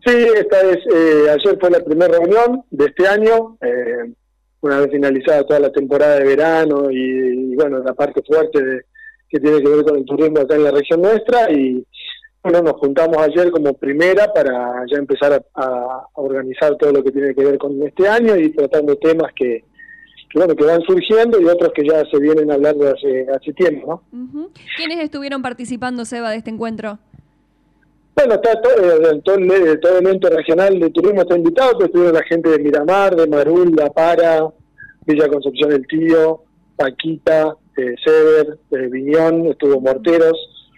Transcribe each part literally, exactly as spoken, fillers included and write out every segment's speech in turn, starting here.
Sí, esta es, eh, ayer fue la primera reunión de este año, eh, una vez finalizada toda la temporada de verano y, y bueno, la parte fuerte de, que tiene que ver con el turismo acá en la región nuestra, y bueno, nos juntamos ayer como primera para ya empezar a, a organizar todo lo que tiene que ver con este año y tratando temas que, que bueno, que van surgiendo y otros que ya se vienen hablando hace, hace tiempo, ¿no? Uh-huh. ¿Quiénes estuvieron participando, Seba, de este encuentro? Bueno, está todo, eh, todo, el, todo el ente regional de turismo está invitado, pero estuvieron la gente de Miramar, de Marul, La Para, Villa Concepción del Tío, Paquita, eh, Sever, eh, Viñón, estuvo Morteros,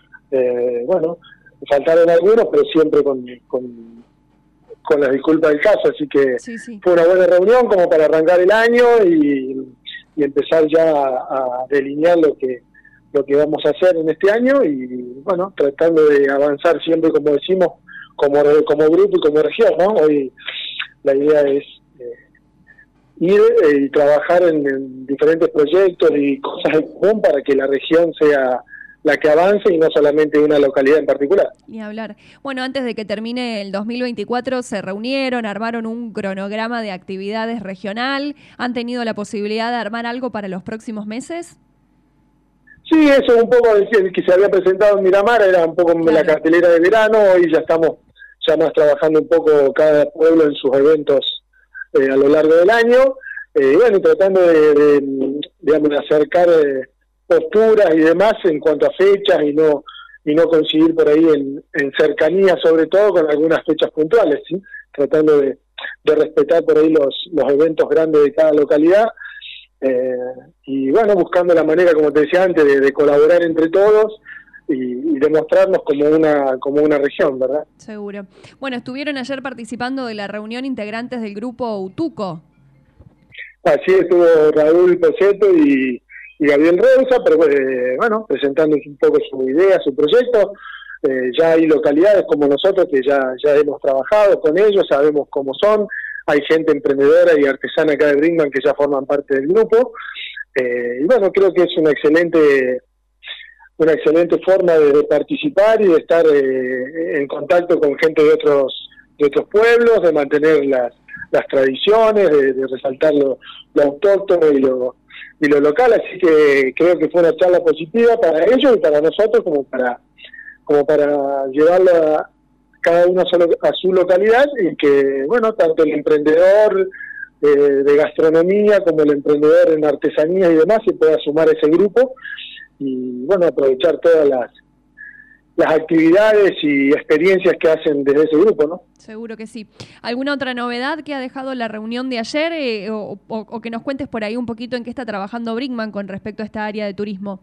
eh, bueno, faltaron algunos, pero siempre con, con, con las disculpas del caso, así que sí, sí. Fue una buena reunión como para arrancar el año y, y empezar ya a, a delinear lo que lo que vamos a hacer en este año y bueno, tratando de avanzar siempre, como decimos, como como grupo y como región, ¿no? Hoy la idea es eh, ir eh, y trabajar en, en diferentes proyectos y cosas en común para que la región sea la que avance y no solamente una localidad en particular. Ni hablar. Bueno, antes de que termine el dos mil veinticuatro se reunieron, armaron un cronograma de actividades regional. ¿Han tenido la posibilidad de armar algo para los próximos meses? Sí, eso un poco el que se había presentado en Miramar, era un poco claro. La cartelera de verano, hoy ya estamos ya más trabajando un poco cada pueblo en sus eventos eh, a lo largo del año, eh, y bueno, tratando de, de, digamos, de acercar eh, posturas y demás en cuanto a fechas y no y no coincidir por ahí en, en cercanía, sobre todo con algunas fechas puntuales, ¿sí? Tratando de, de respetar por ahí los, los eventos grandes de cada localidad. Eh, y bueno, buscando la manera, como te decía antes, de, de colaborar entre todos y, y demostrarnos como una como una región, ¿verdad? Seguro. Bueno, estuvieron ayer participando de la reunión integrantes del grupo Utuco. Así estuvo Raúl Poseto y, y Gabriel Reusa, pero eh, bueno, presentando un poco su idea, su proyecto. Eh, ya hay localidades como nosotros que ya, ya hemos trabajado con ellos, sabemos cómo son. Hay gente emprendedora y artesana acá de Brinkmann que ya forman parte del grupo, eh, y bueno, creo que es una excelente una excelente forma de, de participar y de estar eh, en contacto con gente de otros de otros pueblos, de mantener las, las tradiciones, de, de resaltar lo, lo autóctono y lo, y lo local, así que creo que fue una charla positiva para ellos y para nosotros como para, como para llevarlo a cada uno a su localidad y que, bueno, tanto el emprendedor eh, de gastronomía como el emprendedor en artesanía y demás se pueda sumar a ese grupo y, bueno, aprovechar todas las, las actividades y experiencias que hacen desde ese grupo, ¿no? Seguro que sí. ¿Alguna otra novedad que ha dejado la reunión de ayer eh, o, o, o que nos cuentes por ahí un poquito en qué está trabajando Brinkmann con respecto a esta área de turismo?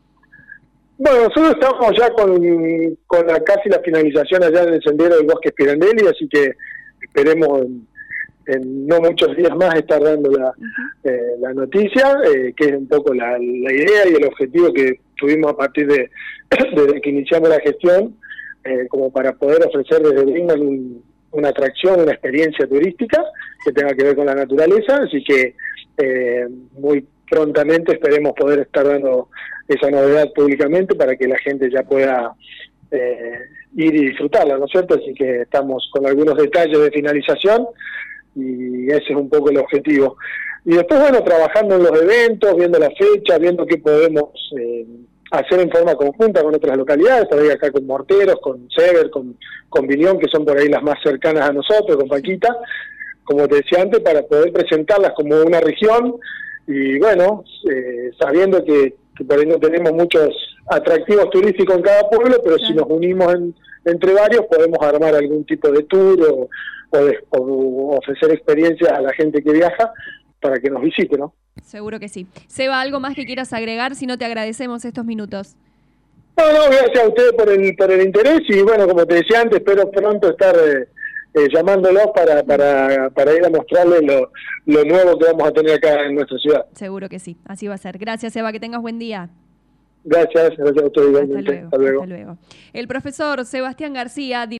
Bueno, nosotros estamos ya con, con la, casi la finalización allá en el sendero del Bosque Pirandelli, así que esperemos en, en no muchos días más estar dando la, uh-huh. eh, la noticia, eh, que es un poco la, la idea y el objetivo que tuvimos a partir de desde que iniciamos la gestión, eh, como para poder ofrecer desde Brinkmann un, una atracción, una experiencia turística que tenga que ver con la naturaleza, así que eh, muy prontamente esperemos poder estar dando esa novedad públicamente para que la gente ya pueda eh, ir y disfrutarla, ¿no es cierto? Así que estamos con algunos detalles de finalización y ese es un poco el objetivo. Y después, bueno, trabajando en los eventos, viendo la fecha, viendo qué podemos eh, hacer en forma conjunta con otras localidades, por ahí acá con Morteros, con Sever, con, con Viñón, que son por ahí las más cercanas a nosotros, con Paquita, como te decía antes, para poder presentarlas como una región y bueno, eh, sabiendo que, que por ahí no tenemos muchos atractivos turísticos en cada pueblo, pero claro. Si nos unimos en, entre varios podemos armar algún tipo de tour o, o, de, o ofrecer experiencias a la gente que viaja para que nos visite, ¿no? Seguro que sí. Seba, ¿algo más que quieras agregar? Si no, te agradecemos estos minutos. No, no, gracias a ustedes por el, por el interés y bueno, como te decía antes, espero pronto estar... Eh, Eh, llamándolos para, para, para ir a mostrarles lo, lo nuevo que vamos a tener acá en nuestra ciudad. Seguro que sí, así va a ser. Gracias, Eva, que tengas buen día. Gracias, gracias a ustedes igualmente. Hasta luego. Hasta luego. El profesor Sebastián García...